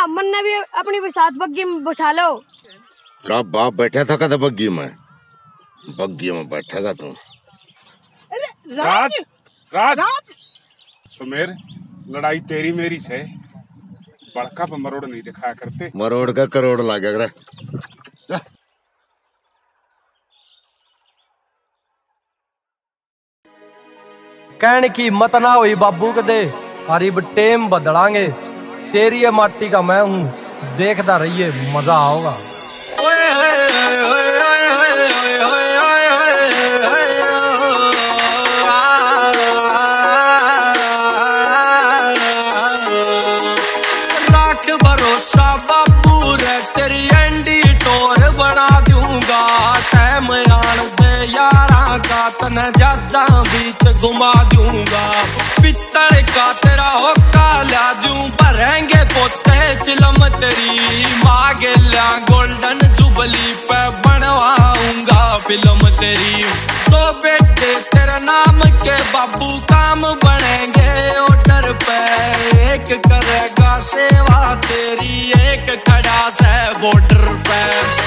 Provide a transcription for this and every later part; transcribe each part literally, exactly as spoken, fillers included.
मन ने भी अपनी भी साथ बग्गी में बैठा लो। तेरा बाप बैठा था कद बग्गी में? बग्गी में बैठेगा तू। राज राज, राज। सुमेर, लड़ाई तेरी मेरी से बड़का पर मरोड़ नहीं दिखाया करते। मरोड़ का करोड़ लागेगा। कहने की मत ना हुई बाबू कदे, हरीब टेम बदलांगे। तेरी ये माटी का मैं हूँ, देखता रहिए मजा आओगा। राख भरोसा बाबू रे, तेरी एंडी टोर बना दूंगा। टाइम आन दे यारा का, तने ज्यादा बीच घुमा दूंगा। पित्तल का तेरा होका ला दूं, भरेंगे पोते चिलम तेरी। मांगे ला गोल्डन जुबली पे बनवाऊंगा फिल्म तेरी। दो बेटे तेरे नाम के बाबू, काम बनेंगे ऑर्डर पे। एक करेगा सेवा तेरी, एक खड़ा से बॉर्डर पे।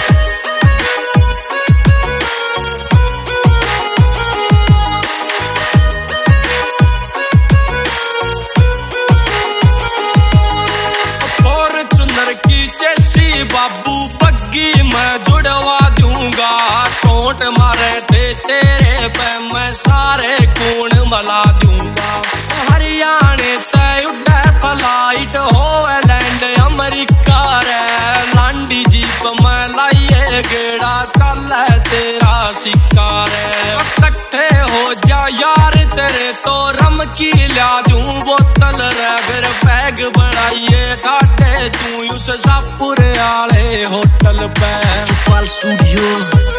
बाबू बग्गी मैं जुड़वा दूंगा। टोट मारे थे तेरे पे, मैं सारे खून मला दूंगा। हरियाणे तय उड़े फ्लाइट होलैंड अमेरिका रे। लांडी जीप में लाइए गेड़ा, चल तेरा सिक्का रे। इकट्ठे हो जा यार तेरे तो रम की ला दूं बोतल रे। फिर बैग बढ़ाइए घाटे तू उस सापुर आले होटल पे। चुपाल स्टूडियो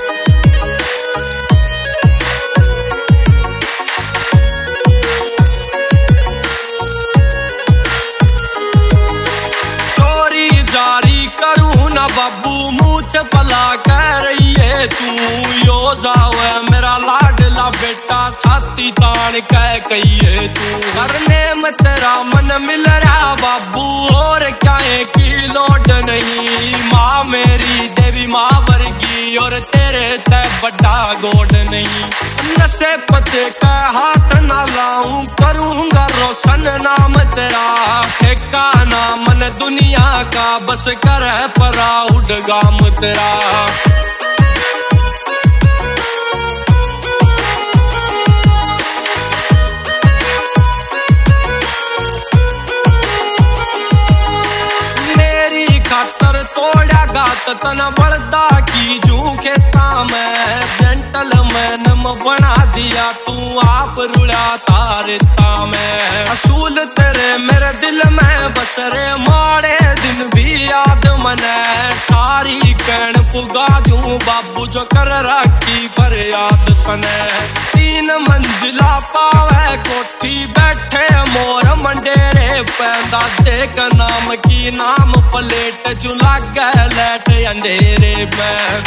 चोरी जारी करूं ना बाबू, मुझ भला कह रही है तू। यो जावे मेरा लाडला बेटा, छाती तान कह कहिए तू। करने में तेरा मन मिल रहा बाबू, और क्या की लोड नहीं। माँ मेरी देवी माँ वर्गी, और तेरे ते बड़ा गोड नहीं। नशे पते का हाथ ना लाऊं, करूंगा रोशन नाम तेरा। ठेका ना मन दुनिया का, बस कर प्राउड गाम तेरा। तोड़ा गात तना बड़दा की जू खेता में। जेंटलमैन में बना दिया तू, आप रुड़ा तारता में। असूल तेरे मेरे दिल में बस रे, माड़े दिन भी याद मने। सारी कहन पुगा दूं बाबू, जो कर रखी फरियाद तने। तीन मंजिला पावे कोठी, बैठे मोर मंडेरे पे। दादे का नाम की नाम प्लेट, जो लागे लेट अंधेरे पे।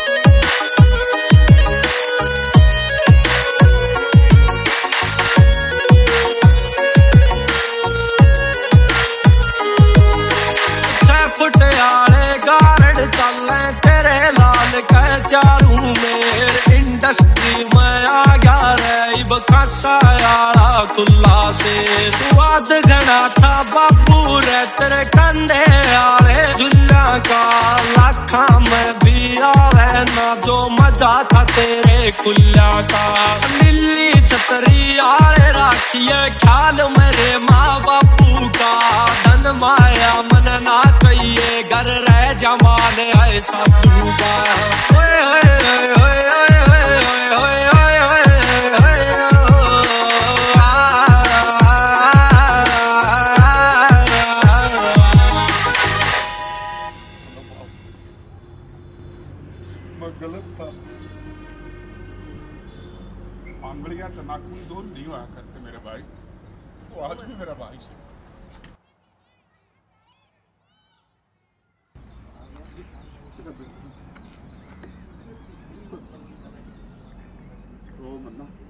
छह फुट आले गार्ड चले तेरे लाल के चारू मेर। इंडस्ट्री में आ गया रे इब खासा यारा खुला से। स्वाद घना था बाबू रे तेरे कंधे आले झुल्ला का। लाखा में भी आवे ना जो मजा था तेरे खुल्ला का। नीली छतरी आले राखिए ख्याल मेरे माँ बापू का। धन माया मन ना चाहिए, घर रह जमाने ऐसा दूंगा। ओए ओए ओए ओए गलत था। आंगलियां तो नाखून दूर नहीं हुआ करते मेरे भाई, तो आज भी मेरा भाई से। तो मन्ना